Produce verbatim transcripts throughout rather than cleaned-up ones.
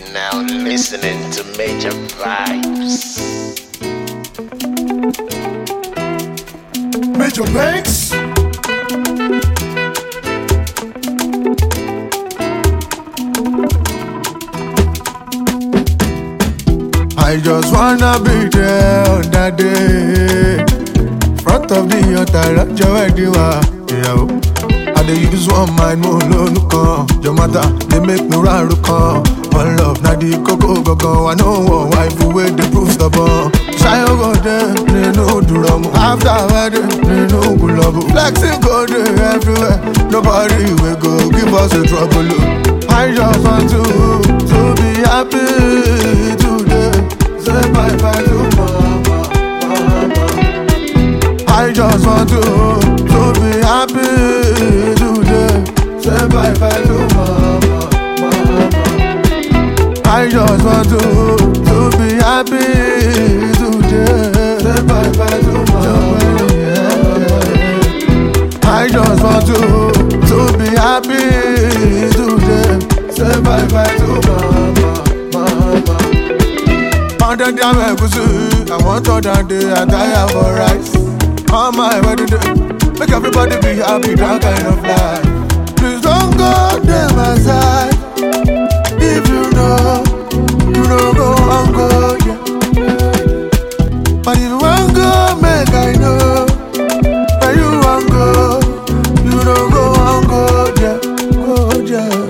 Now listening to Major Vibes. Major Banks. I just wanna be there on that day. Front of the altar, your wedding, yeah. I dey use one mind, mo lo nukan. Your matter, they make me run rukan. One love, na the koko gogo. I know one wife wey dey prove stubborn. Shy go there, they no do wrong. After wedding, they no go love. Flexing go there everywhere. Nobody will go give us a trouble. I just want to to be happy today. Say bye bye to mama, mama. I just want to to be happy today. Say bye bye to mama, mama. I just want to to be happy today. Say bye bye to mama. I just want to to be happy today. Say bye bye to mama, mama. Under the amegusu, I want all that day I die for rice. On my wedding day, make everybody be happy, that kind of life. Please don't go there my side. If you know, you know go and go, yeah. But if you want go, make I know. Where you want go, you know go and go, yeah, go, yeah.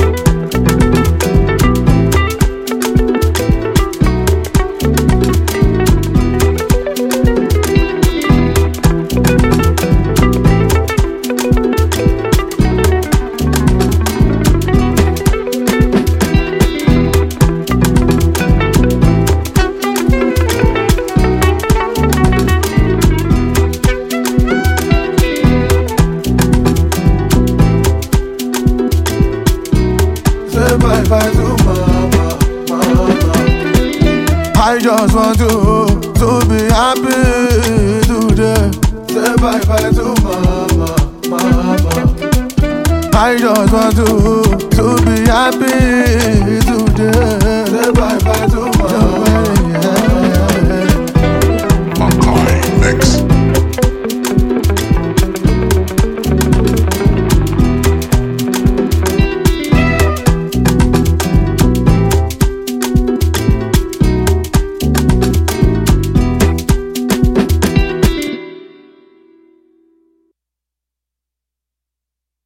Bye bye to mama, mama. I just want to to be happy today. Say bye bye to mama, mama. I just want to to be happy